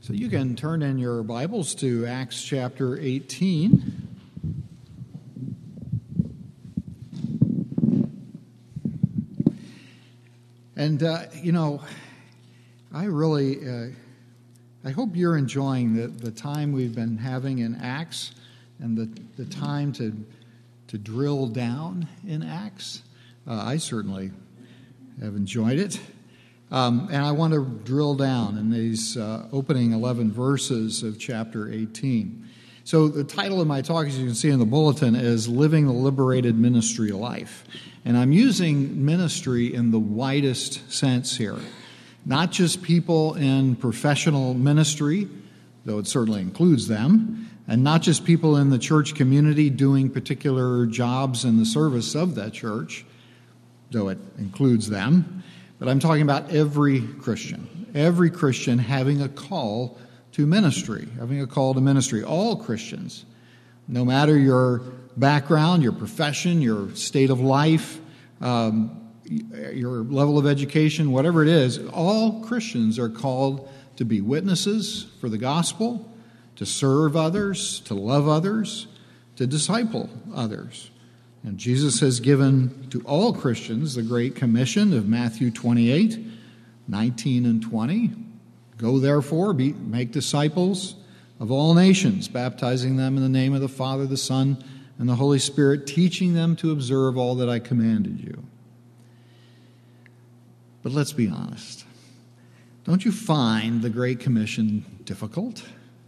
So you can turn in your Bibles to Acts chapter 18. And, I hope you're enjoying the time we've been having in Acts and the time to drill down in Acts. I certainly have enjoyed it. And I want to drill down in these opening 11 verses of chapter 18. So the title of my talk, as you can see in the bulletin, is Living the Liberated Ministry Life. And I'm using ministry in the widest sense here. Not just people in professional ministry, though it certainly includes them, and not just people in the church community doing particular jobs in the service of that church, though it includes them. But I'm talking about every Christian having a call to ministry, all Christians, no matter your background, your profession, your state of life, your level of education, whatever it is, all Christians are called to be witnesses for the gospel, to serve others, to love others, to disciple others. And Jesus has given to all Christians the Great Commission of Matthew 28, 19 and 20. Go therefore, make disciples of all nations, baptizing them in the name of the Father, the Son, and the Holy Spirit, teaching them to observe all that I commanded you. But let's be honest. Don't you find the Great Commission difficult?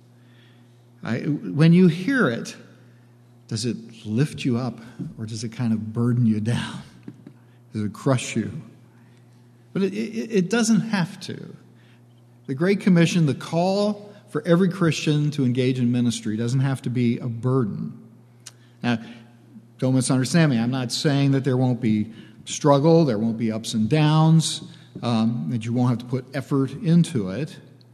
When you hear it, does it lift you up, or does it kind of burden you down? Does it crush you? But it doesn't have to. The Great Commission, the call for every Christian to engage in ministry, doesn't have to be a burden. Now, don't misunderstand me. I'm not saying that there won't be struggle, there won't be ups and downs, that you won't have to put effort into it.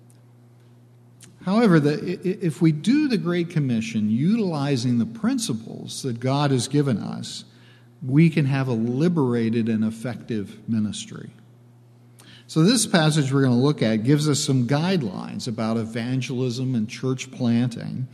However, if we do the Great Commission utilizing the principles that God has given us, we can have a liberated and effective ministry. So this passage we're going to look at gives us some guidelines about evangelism and church planting.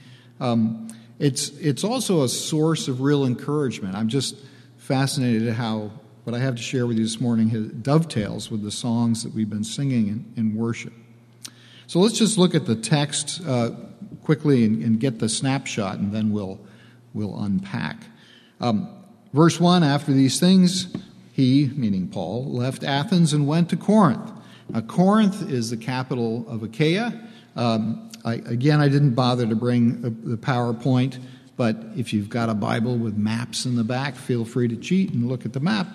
It's also a source of real encouragement. I'm just fascinated at how what I have to share with you this morning dovetails with the songs that we've been singing in worship. So let's just look at the text quickly and get the snapshot, and then we'll unpack. Verse 1, after these things, he, meaning Paul, left Athens and went to Corinth. Now, Corinth is the capital of Achaia. I didn't bother to bring the PowerPoint, but if you've got a Bible with maps in the back, feel free to cheat and look at the map.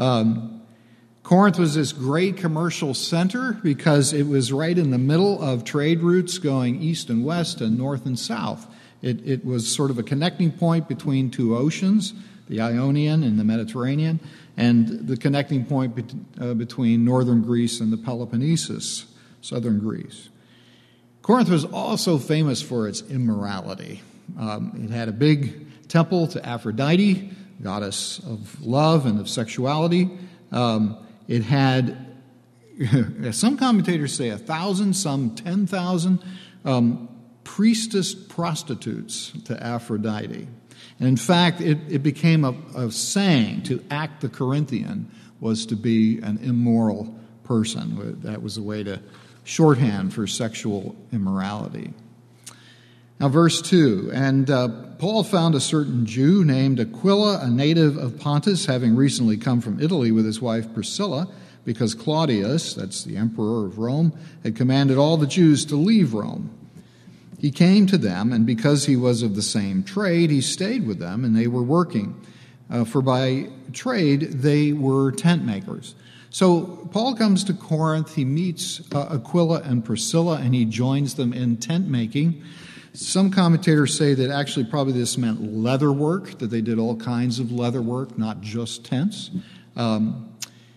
Corinth was this great commercial center because it was right in the middle of trade routes going east and west and north and south. It was sort of a connecting point between two oceans, the Ionian and the Mediterranean, and the connecting point between northern Greece and the Peloponnesus, southern Greece. Corinth was also famous for its immorality. It had a big temple to Aphrodite, goddess of love and of sexuality. It had, some commentators say 1,000, some 10,000 priestess prostitutes to Aphrodite. And in fact, it became a saying to act the Corinthian was to be an immoral person. That was a way to shorthand for sexual immorality. Now, verse 2, and Paul found a certain Jew named Aquila, a native of Pontus, having recently come from Italy with his wife Priscilla, because Claudius, that's the emperor of Rome, had commanded all the Jews to leave Rome. He came to them, and because he was of the same trade, he stayed with them, and they were working. For by trade, they were tent makers. So Paul comes to Corinth, he meets Aquila and Priscilla, and he joins them in tent making. Some commentators say that actually probably this meant leather work, that they did all kinds of leather work, not just tents. And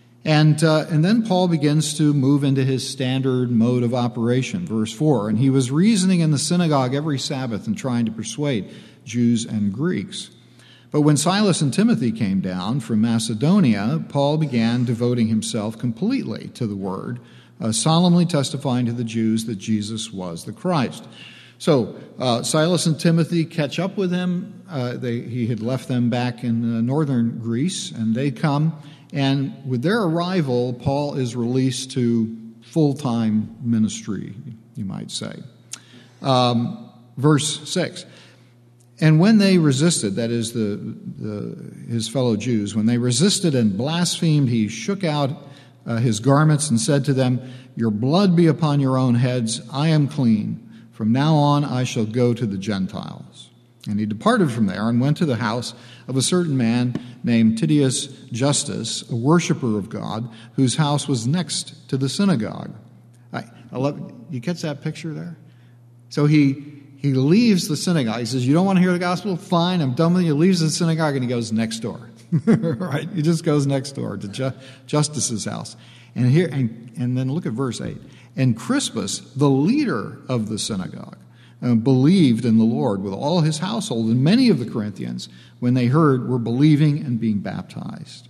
then Paul begins to move into his standard mode of operation, verse 4. And he was reasoning in the synagogue every Sabbath and trying to persuade Jews and Greeks. But when Silas and Timothy came down from Macedonia, Paul began devoting himself completely to the word, solemnly testifying to the Jews that Jesus was the Christ. So Silas and Timothy catch up with him. He had left them back in northern Greece, and they come. And with their arrival, Paul is released to full-time ministry, you might say. Verse 6. And when they resisted, that is his fellow Jews, when they resisted and blasphemed, he shook out his garments and said to them, "Your blood be upon your own heads. I am clean. From now on I shall go to the Gentiles." And he departed from there and went to the house of a certain man named Titius Justus, a worshiper of God, whose house was next to the synagogue. I love, you catch that picture there? So he leaves the synagogue. He says, "You don't want to hear the gospel? Fine, I'm done with you." He leaves the synagogue and he goes next door. Right? He just goes next door to Justus's house. And here, and then look at verse 8. And Crispus, the leader of the synagogue, believed in the Lord with all his household, and many of the Corinthians, when they heard, were believing and being baptized.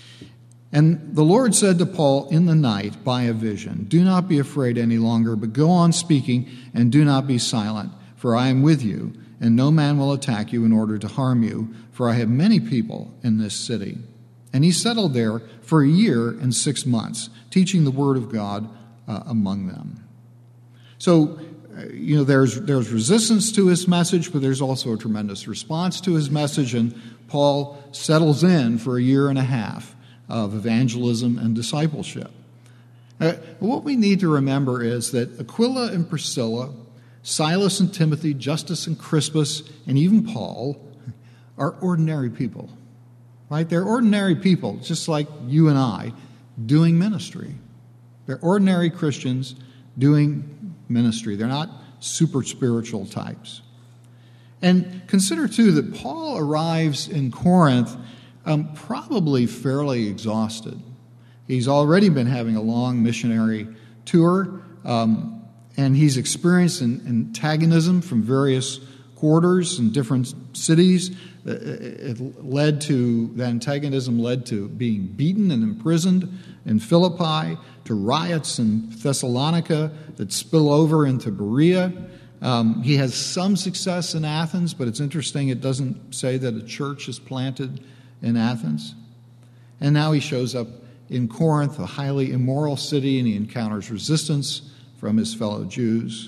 And the Lord said to Paul in the night by a vision, "Do not be afraid any longer, but go on speaking and do not be silent, for I am with you, and no man will attack you in order to harm you, for I have many people in this city." And he settled there for a year and 6 months, teaching the word of God among them. So, there's resistance to his message, but there's also a tremendous response to his message, and Paul settles in for a year and a half of evangelism and discipleship. What we need to remember is that Aquila and Priscilla, Silas and Timothy, Justus and Crispus, and even Paul are ordinary people, right? They're ordinary people, just like you and I, doing ministry. They're ordinary Christians doing ministry. They're not super spiritual types. And consider, too, that Paul arrives in Corinth probably fairly exhausted. He's already been having a long missionary tour, and he's experienced antagonism from various quarters in different cities. The antagonism led to being beaten and imprisoned in Philippi, to riots in Thessalonica that spill over into Berea. He has some success in Athens, but it's interesting, it doesn't say that a church is planted in Athens. And now he shows up in Corinth, a highly immoral city, and he encounters resistance from his fellow Jews.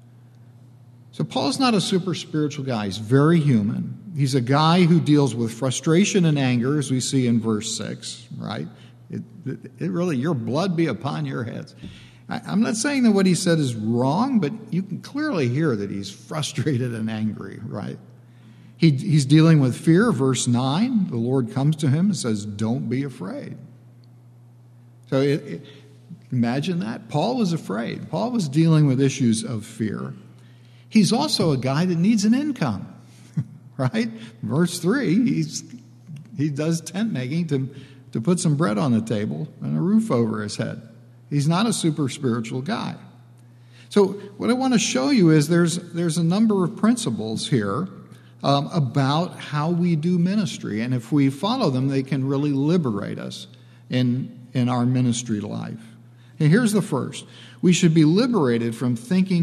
So Paul's not a super spiritual guy. He's very human. He's a guy who deals with frustration and anger, as we see in verse 6, right? It really, your blood be upon your heads. I'm not saying that what he said is wrong, but you can clearly hear that he's frustrated and angry, right? He's dealing with fear. Verse 9, the Lord comes to him and says, "Don't be afraid." So imagine that. Paul was afraid. Paul was dealing with issues of fear. He's also a guy that needs an income, right? Verse 3, he does tent making to put some bread on the table and a roof over his head. He's not a super spiritual guy. So what I want to show you is there's a number of principles here about how we do ministry. And if we follow them, they can really liberate us in our ministry life. And here's the first. We should be liberated from thinking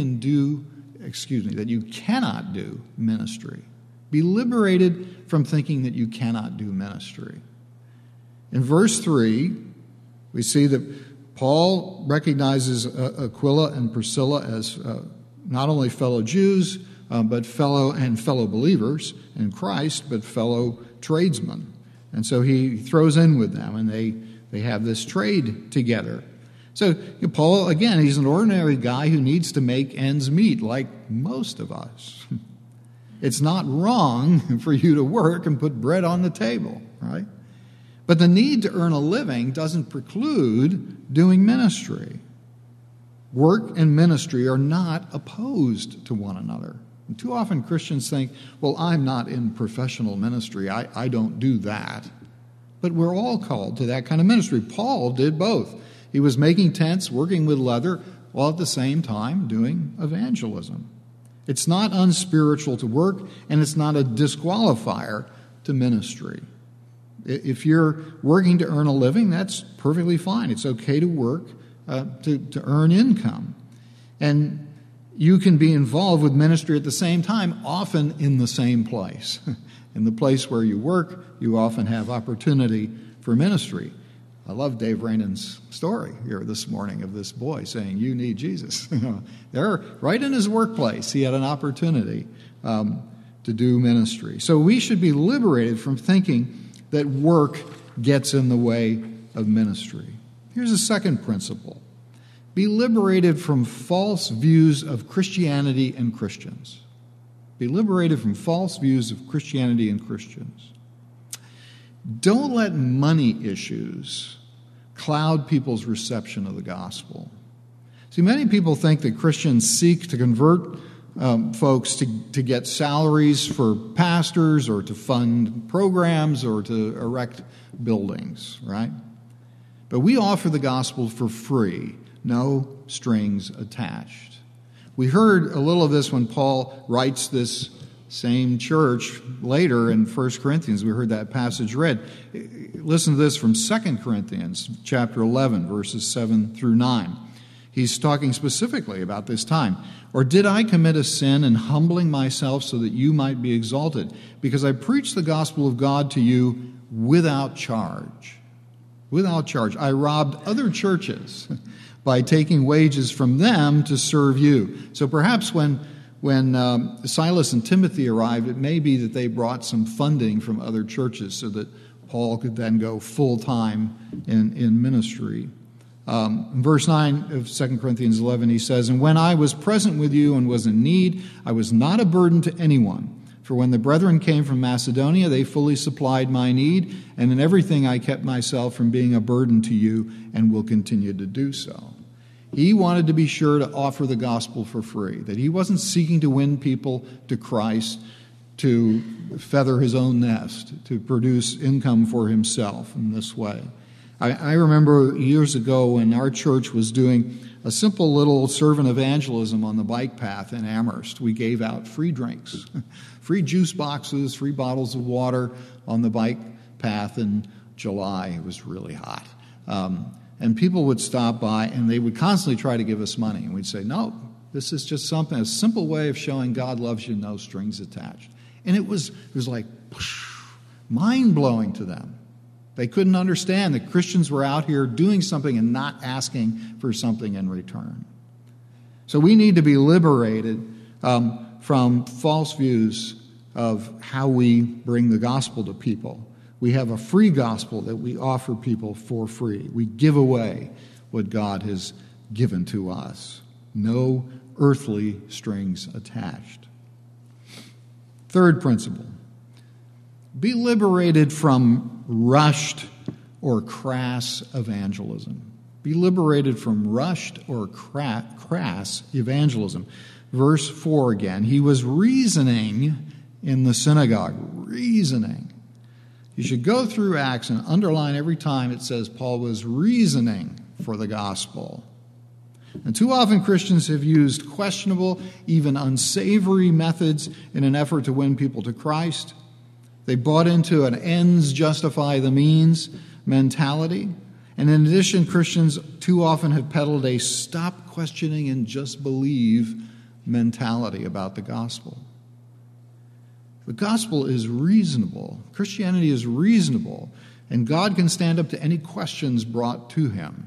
that you cannot do ministry. Be liberated from thinking that you cannot do ministry. In verse 3, we see that Paul recognizes Aquila and Priscilla as not only fellow Jews, but fellow believers in Christ, but fellow tradesmen. And so he throws in with them, and they have this trade together. So Paul, again, he's an ordinary guy who needs to make ends meet, like most of us. It's not wrong for you to work and put bread on the table, right? But the need to earn a living doesn't preclude doing ministry. Work and ministry are not opposed to one another. And too often Christians think, well, I'm not in professional ministry. I don't do that. But we're all called to that kind of ministry. Paul did both. He was making tents, working with leather, while at the same time doing evangelism. It's not unspiritual to work, and it's not a disqualifier to ministry. If you're working to earn a living, that's perfectly fine. It's okay to work to earn income. And you can be involved with ministry at the same time, often in the same place. In the place where you work, you often have opportunity for ministry. I love Dave Rainan's story here this morning of this boy saying, "You need Jesus." There, right in his workplace, he had an opportunity to do ministry. So we should be liberated from thinking that work gets in the way of ministry. Here's a second principle. Be liberated from false views of Christianity and Christians. Be liberated from false views of Christianity and Christians. Don't let money issues cloud people's reception of the gospel. See, many people think that Christians seek to convert folks to get salaries for pastors or to fund programs or to erect buildings, right? But we offer the gospel for free, no strings attached. We heard a little of this when Paul writes this same church later in 1 Corinthians. We heard that passage read. Listen to this from 2 Corinthians chapter 11, verses 7 through 9. He's talking specifically about this time. "Or did I commit a sin in humbling myself so that you might be exalted? Because I preached the gospel of God to you without charge." Without charge. I robbed other churches by taking wages from them to serve you. So perhaps when Silas and Timothy arrived, it may be that they brought some funding from other churches so that Paul could then go full-time in ministry. In verse 9 of 2 Corinthians 11, he says, "And when I was present with you and was in need, I was not a burden to anyone. For when the brethren came from Macedonia, they fully supplied my need, and in everything I kept myself from being a burden to you and will continue to do so." He wanted to be sure to offer the gospel for free, that he wasn't seeking to win people to Christ to feather his own nest, to produce income for himself in this way. I remember years ago when our church was doing a simple little servant evangelism on the bike path in Amherst. We gave out free drinks, free juice boxes, free bottles of water on the bike path in July. It was really hot. And people would stop by and they would constantly try to give us money. And we'd say, "No, this is just something, a simple way of showing God loves you, no strings attached." And it was like mind-blowing to them. They couldn't understand that Christians were out here doing something and not asking for something in return. So we need to be liberated from false views of how we bring the gospel to people. We have a free gospel that we offer people for free. We give away what God has given to us. No earthly strings attached. Third principle. Be liberated from rushed or crass evangelism. Be liberated from rushed or crass evangelism. Verse 4 again. He was reasoning in the synagogue. Reasoning. You should go through Acts and underline every time it says Paul was reasoning for the gospel. And too often Christians have used questionable, even unsavory methods in an effort to win people to Christ. They bought into an ends justify the means mentality. And in addition, Christians too often have peddled a stop questioning and just believe mentality about the gospel. The gospel is reasonable. Christianity is reasonable, and God can stand up to any questions brought to him.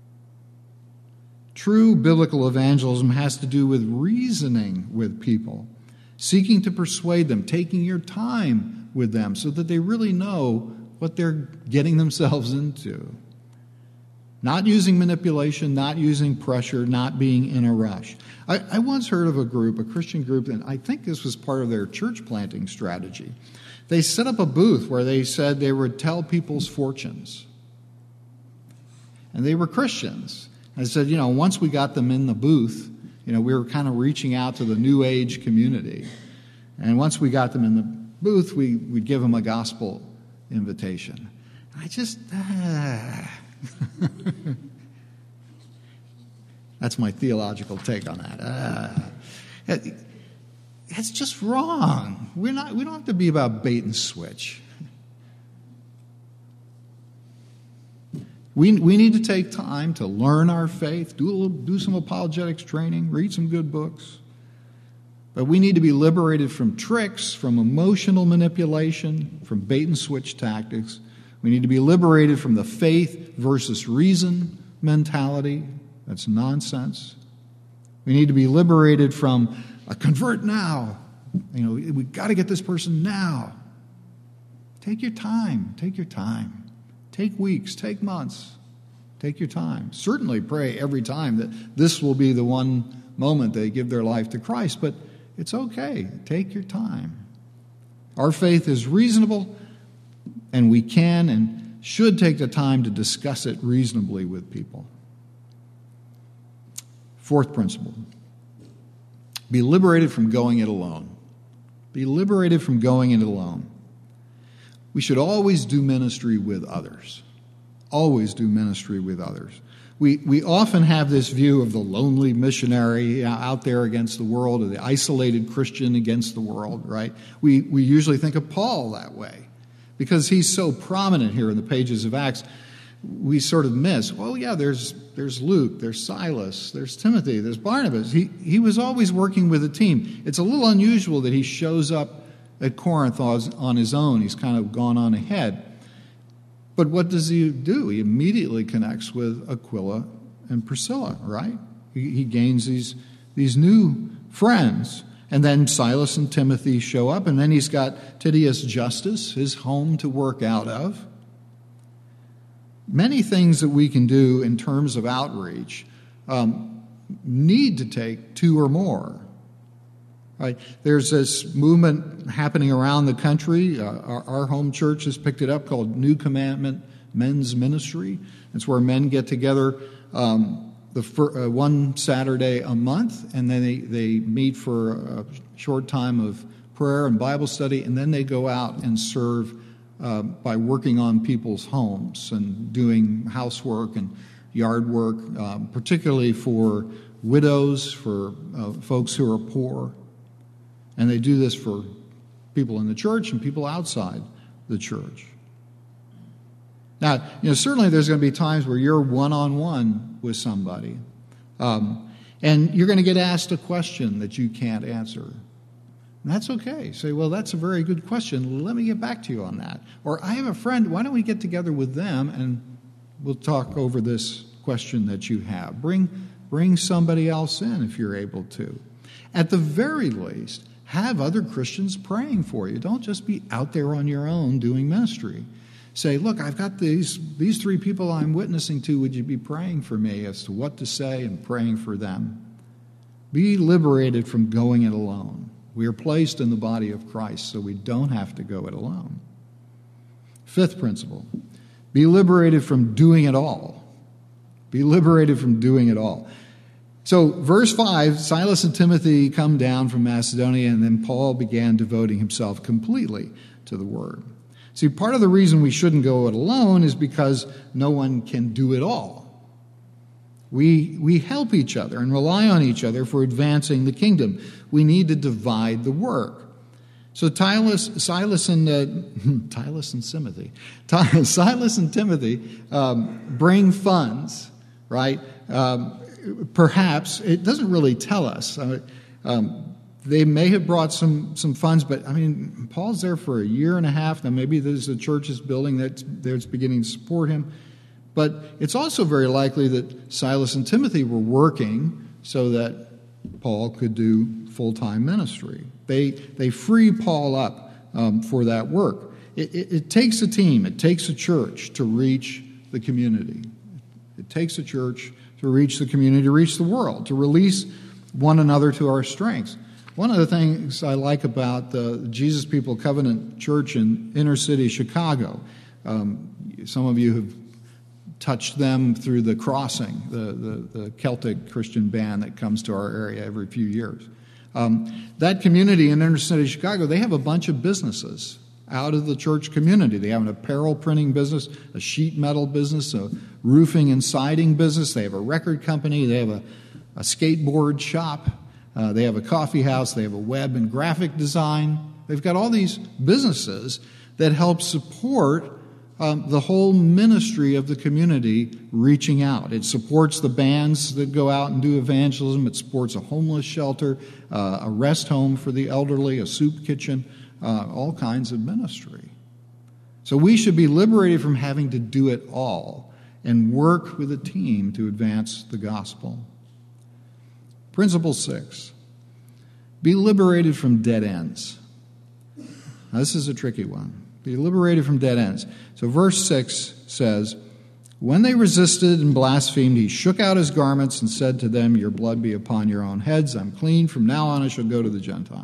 True biblical evangelism has to do with reasoning with people, seeking to persuade them, taking your time with them so that they really know what they're getting themselves into. Not using manipulation, not using pressure, not being in a rush. I once heard of a group, a Christian group, and I think this was part of their church planting strategy. They set up a booth where they said they would tell people's fortunes. And they were Christians. I said, once we got them in the booth, we were kind of reaching out to the New Age community. And once we got them in the booth, we'd give them a gospel invitation. I just... That's my theological take on that. It's just wrong. We don't have to be about bait and switch. We need to take time to learn our faith, do some apologetics training, read some good books. But we need to be liberated from tricks, from emotional manipulation, from bait and switch tactics. We need to be liberated from the faith versus reason mentality. That's nonsense. We need to be liberated from a convert now. We've got to get this person now. Take your time. Take your time. Take weeks. Take months. Take your time. Certainly pray every time that this will be the one moment they give their life to Christ, but it's okay. Take your time. Our faith is reasonable, and we can and should take the time to discuss it reasonably with people. Fourth principle, be liberated from going it alone. Be liberated from going it alone. We should always do ministry with others. Always do ministry with others. We often have this view of the lonely missionary out there against the world, or the isolated Christian against the world, right? We usually think of Paul that way because he's so prominent here in the pages of Acts. We sort of miss, well, yeah, there's Luke, there's Silas, there's Timothy, there's Barnabas. He was always working with a team. It's a little unusual that he shows up at Corinth on his own. He's kind of gone on ahead. But what does he do? He immediately connects with Aquila and Priscilla, right? He gains these new friends. And then Silas and Timothy show up, and then he's got Titius Justus, his home to work out of. Many things that we can do in terms of outreach need to take two or more. Right? There's this movement happening around the country. Our home church has picked it up, called New Commandment Men's Ministry. It's where men get together one Saturday a month, and then they meet for a short time of prayer and Bible study, and then they go out and serve by working on people's homes and doing housework and yard work, particularly for widows, for folks who are poor. And they do this for people in the church and people outside the church. Now, certainly there's going to be times where you're one-on-one with somebody, and you're going to get asked a question that you can't answer. And that's okay. Say, well, that's a very good question. Let me get back to you on that. Or I have a friend. Why don't we get together with them and we'll talk over this question that you have. Bring somebody else in if you're able to. At the very least, have other Christians praying for you. Don't just be out there on your own doing ministry. Say, look, I've got these three people I'm witnessing to. Would you be praying for me as to what to say and praying for them? Be liberated from going it alone. We are placed in the body of Christ, so we don't have to go it alone. Fifth principle, be liberated from doing it all. Be liberated from doing it all. So, verse 5, Silas and Timothy come down from Macedonia, and then Paul began devoting himself completely to the word. See, part of the reason we shouldn't go it alone is because no one can do it all. We help each other and rely on each other for advancing the kingdom. We need to divide the work. So Silas and Timothy bring funds, right? Perhaps, it doesn't really tell us. They may have brought some funds, but Paul's there for a year and a half. Now maybe there's a church's building that's beginning to support him. But it's also very likely that Silas and Timothy were working so that Paul could do full-time ministry. They free Paul up for that work. It takes a team, it takes a church to reach the community. It takes a church to reach the community, to reach the world, to release one another to our strengths. One of the things I like about the Jesus People Covenant Church in inner city Chicago, some of you have touched them through the Crossing, the Celtic Christian band that comes to our area every few years. That community in inner city Chicago, they have a bunch of businesses out of the church community. They have an apparel printing business, a sheet metal business, a roofing and siding business. They have a record company. They have a skateboard shop. They have a coffee house. They have a web and graphic design. They've got all these businesses that help support the whole ministry of the community reaching out. It supports the bands that go out and do evangelism. It supports a homeless shelter, a rest home for the elderly, a soup kitchen, all kinds of ministry. So we should be liberated from having to do it all and work with a team to advance the gospel. Principle 6, be liberated from dead ends. Now, this is a tricky one. Be liberated from dead ends. So verse 6 says, when they resisted and blasphemed, he shook out his garments and said to them, your blood be upon your own heads. I'm clean. From now on I shall go to the Gentiles.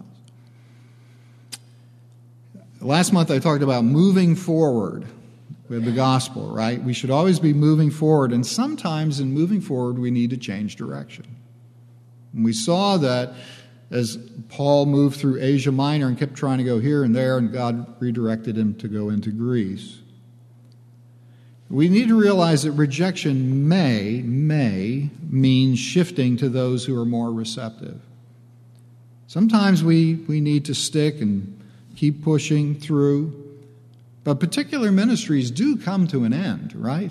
Last month I talked about moving forward with the gospel, right? We should always be moving forward, and sometimes in moving forward we need to change direction. And we saw that as Paul moved through Asia Minor and kept trying to go here and there, and God redirected him to go into Greece. We need to realize that rejection may mean shifting to those who are more receptive. Sometimes we need to stick and keep pushing through, but particular ministries do come to an end, right?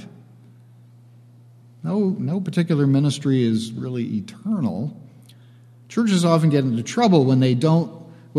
No particular ministry is really eternal. Churches often get into trouble when they don't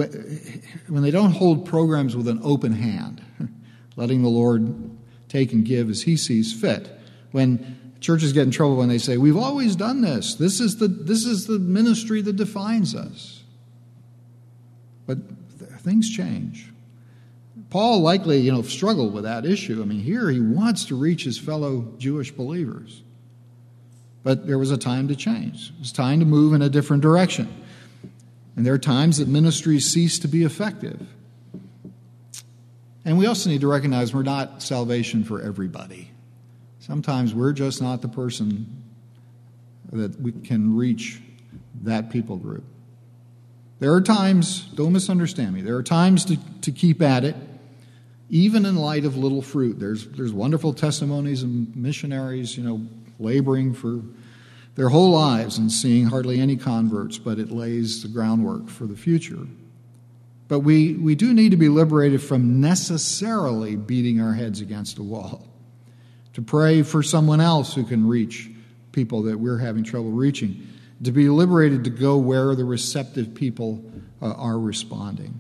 hold programs with an open hand, letting the Lord take and give as he sees fit. When churches get in trouble when they say, we've always done this. This is the ministry that defines us. But things change. Paul likely, struggled with that issue. I mean, here he wants to reach his fellow Jewish believers. But there was a time to change. It was time to move in a different direction. And there are times that ministries cease to be effective. And we also need to recognize we're not salvation for everybody. Sometimes we're just not the person that we can reach that people group. There are times, don't misunderstand me, there are times to keep at it, even in light of little fruit. There's wonderful testimonies of missionaries, laboring for their whole lives and seeing hardly any converts, but it lays the groundwork for the future. But we do need to be liberated from necessarily beating our heads against a wall, to pray for someone else who can reach people that we're having trouble reaching, to be liberated to go where the receptive people are responding.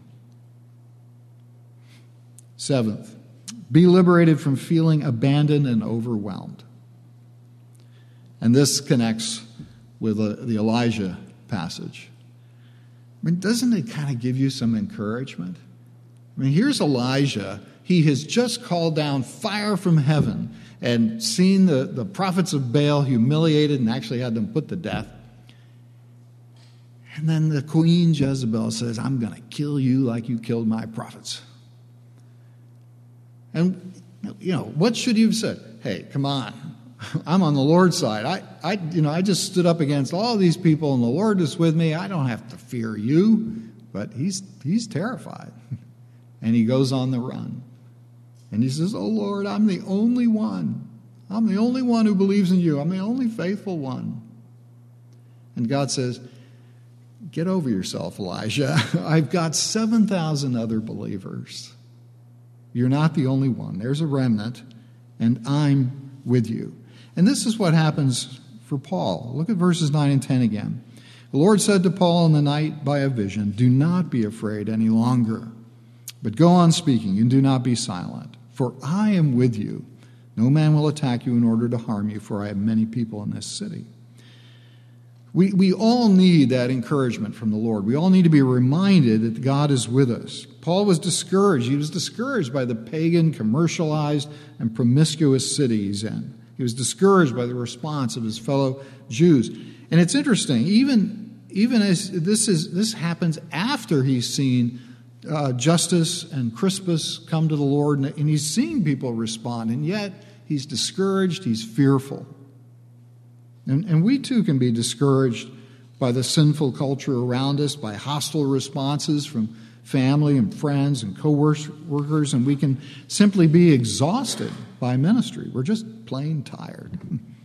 Seventh, be liberated from feeling abandoned and overwhelmed. And this connects with the Elijah passage. I mean, doesn't it kind of give you some encouragement? I mean, here's Elijah. He has just called down fire from heaven and seen the prophets of Baal humiliated and actually had them put to death. And then the queen Jezebel says, I'm going to kill you like you killed my prophets. And, what should you have said? Hey, come on. I'm on the Lord's side. I just stood up against all these people, and the Lord is with me. I don't have to fear you. But he's terrified. And he goes on the run. And he says, oh, Lord, I'm the only one. I'm the only one who believes in you. I'm the only faithful one. And God says, get over yourself, Elijah. I've got 7,000 other believers. You're not the only one. There's a remnant, and I'm with you. And this is what happens for Paul. Look at verses 9 and 10 again. The Lord said to Paul in the night by a vision, do not be afraid any longer, but go on speaking and do not be silent. For I am with you. No man will attack you in order to harm you, for I have many people in this city. We all need that encouragement from the Lord. We all need to be reminded that God is with us. Paul was discouraged. He was discouraged by the pagan, commercialized, and promiscuous city he's in. He was discouraged by the response of his fellow Jews. And it's interesting, even as this happens after he's seen Justus and Crispus come to the Lord, and he's seeing people respond, and yet he's discouraged, he's fearful. And we too can be discouraged by the sinful culture around us, by hostile responses from family and friends and co-workers, and we can simply be exhausted by ministry. We're just plain tired.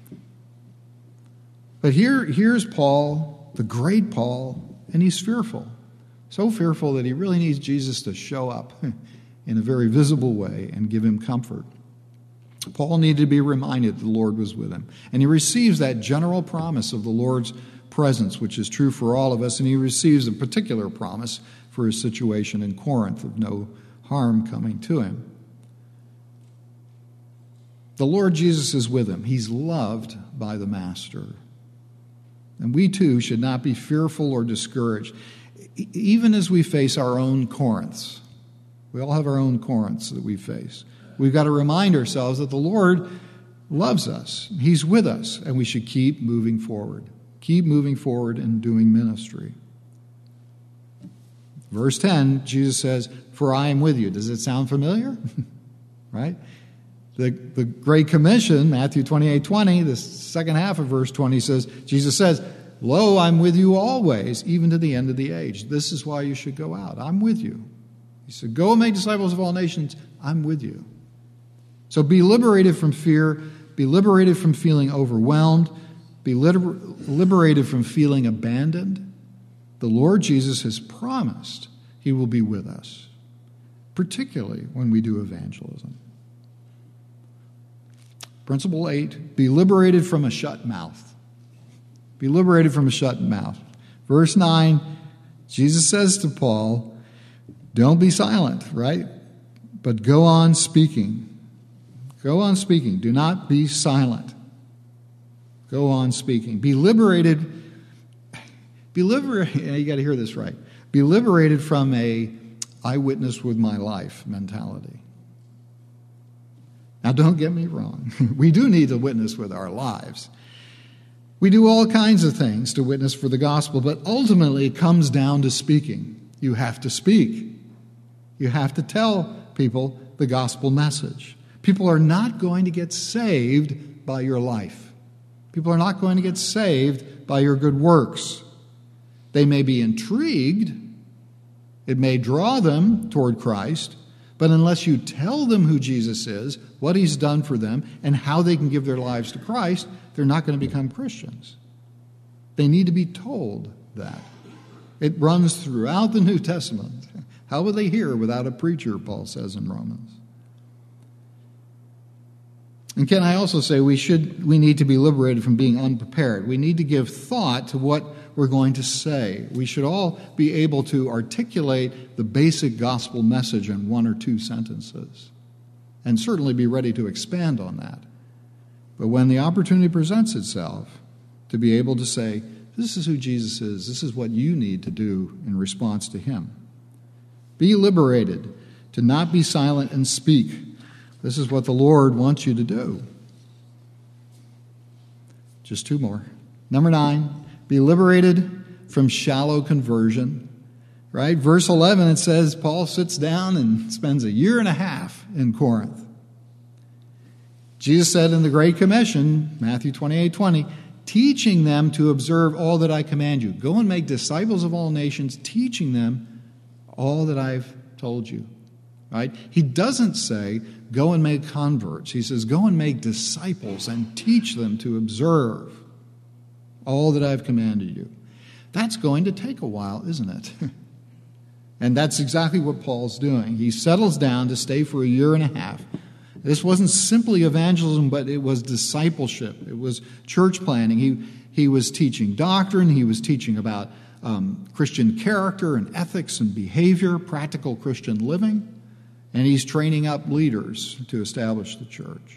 But here's Paul, the great Paul, and he's fearful. So fearful that he really needs Jesus to show up in a very visible way and give him comfort. Paul needed to be reminded the Lord was with him. And he receives that general promise of the Lord's presence, which is true for all of us, and he receives a particular promise for his situation in Corinth of no harm coming to him. The Lord Jesus is with him. He's loved by the Master. And we too should not be fearful or discouraged, even as we face our own Corinths. We all have our own Corinths that we face. We've got to remind ourselves that the Lord loves us. He's with us, and we should keep moving forward. Keep moving forward and doing ministry. Verse 10, Jesus says, "For I am with you." Does it sound familiar? Right? The Great Commission, Matthew 28:20, the second half of verse 20 says, Jesus says, "Lo, I'm with you always, even to the end of the age." This is why you should go out. I'm with you. He said, "Go and make disciples of all nations." I'm with you. So be liberated from fear. Be liberated from feeling overwhelmed. Be liberated from feeling abandoned. The Lord Jesus has promised he will be with us, particularly when we do evangelism. Principle 8, be liberated from a shut mouth. Be liberated from a shut mouth. Verse 9, Jesus says to Paul, don't be silent, right? But go on speaking. Go on speaking. Do not be silent. Go on speaking. Be liberated. You got to hear this right. Be liberated from a "I witness with my life" mentality. Now, don't get me wrong. We do need to witness with our lives. We do all kinds of things to witness for the gospel, but ultimately it comes down to speaking. You have to speak. You have to tell people the gospel message. People are not going to get saved by your life. People are not going to get saved by your good works. They may be intrigued. It may draw them toward Christ, but unless you tell them who Jesus is, what he's done for them, and how they can give their lives to Christ, they're not going to become Christians. They need to be told that. It runs throughout the New Testament. How will they hear without a preacher, Paul says in Romans. And can I also say we need to be liberated from being unprepared. We need to give thought to what we're going to say. We should all be able to articulate the basic gospel message in one or two sentences, and certainly be ready to expand on that. But when the opportunity presents itself, to be able to say, this is who Jesus is, this is what you need to do in response to him. Be liberated to not be silent and speak. This is what the Lord wants you to do. Just two more. Number 9, be liberated from shallow conversion. Right? Verse 11, it says Paul sits down and spends 1.5 years in Corinth. Jesus said in the Great Commission, Matthew 28:20, teaching them to observe all that I command you. Go and make disciples of all nations, teaching them all that I've told you. Right? He doesn't say, go and make converts. He says, go and make disciples and teach them to observe all that I've commanded you. That's going to take a while, isn't it? And that's exactly what Paul's doing. He settles down to stay for 1.5 years. This wasn't simply evangelism, but it was discipleship. It was church planning. He was teaching doctrine. He was teaching about Christian character and ethics and behavior, practical Christian living. And he's training up leaders to establish the church.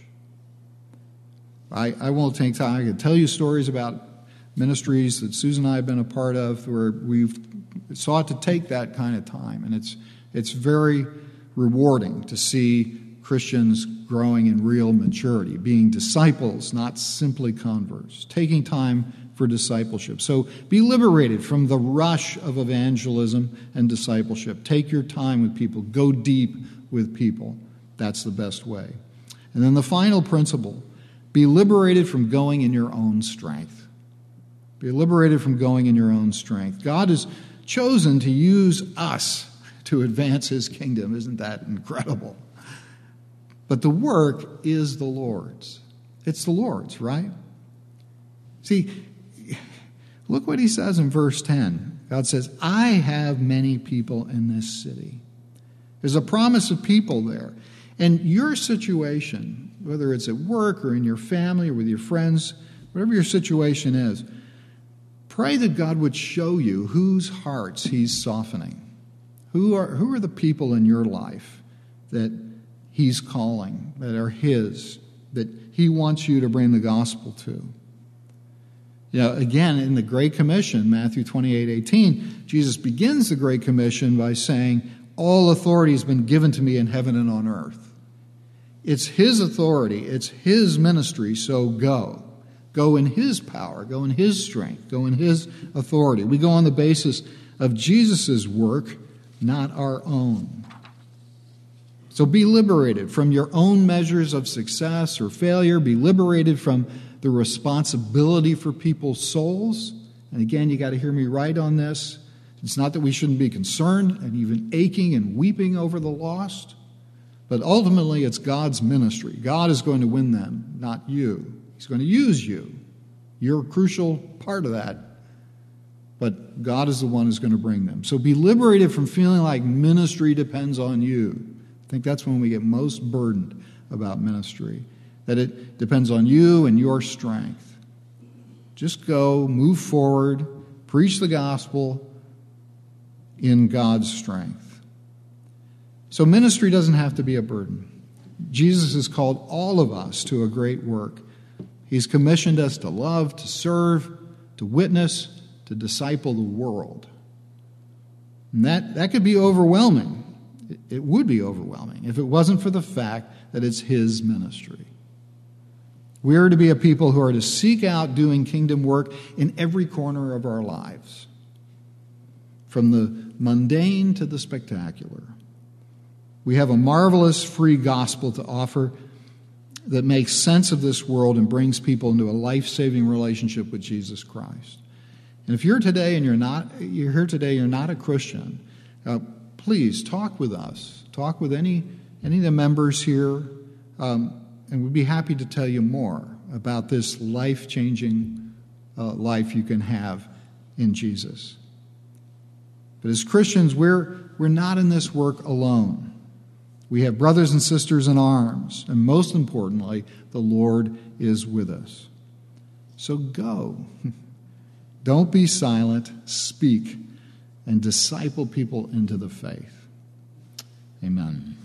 I won't take time. I can tell you stories about ministries that Susan and I have been a part of where we've sought to take that kind of time. And it's very rewarding to see Christians growing in real maturity, being disciples, not simply converts, taking time for discipleship. So be liberated from the rush of evangelism and discipleship. Take your time with people. Go deep with people. That's the best way. And then the final principle, be liberated from going in your own strength. Be liberated from going in your own strength. God has chosen to use us to advance his kingdom. Isn't that incredible? But the work is the Lord's. It's the Lord's, right? See, look what he says in verse 10. God says, I have many people in this city. There's a promise of people there. And your situation, whether it's at work or in your family or with your friends, whatever your situation is, pray that God would show you whose hearts he's softening. Who are the people in your life that he's calling, that are his, that he wants you to bring the gospel to? You know, again, in the Great Commission, Matthew 28:18, Jesus begins the Great Commission by saying, all authority has been given to me in heaven and on earth. It's his authority, it's his ministry, so go. Go in his power, go in his strength, go in his authority. We go on the basis of Jesus' work, not our own. So be liberated from your own measures of success or failure. Be liberated from the responsibility for people's souls. And again, you got to hear me right on this. It's not that we shouldn't be concerned and even aching and weeping over the lost, but ultimately it's God's ministry. God is going to win them, not you. He's going to use you. You're a crucial part of that, but God is the one who's going to bring them. So be liberated from feeling like ministry depends on you. I think that's when we get most burdened about ministry, that it depends on you and your strength. Just go, move forward, preach the gospel in God's strength. So ministry doesn't have to be a burden. Jesus has called all of us to a great work. He's commissioned us to love, to serve, to witness, to disciple the world. And that could be overwhelming. It would be overwhelming if it wasn't for the fact that it's his ministry. We are to be a people who are to seek out doing kingdom work in every corner of our lives, from the mundane to the spectacular. We have a marvelous free gospel to offer that makes sense of this world and brings people into a life-saving relationship with Jesus Christ. And if you're today and you're here today, you're not a Christian, please talk with us. Talk with any of the members here, and we'd be happy to tell you more about this life-changing life you can have in Jesus. But as Christians, we're not in this work alone. We have brothers and sisters in arms, and most importantly, the Lord is with us. So go. Don't be silent. Speak and disciple people into the faith. Amen.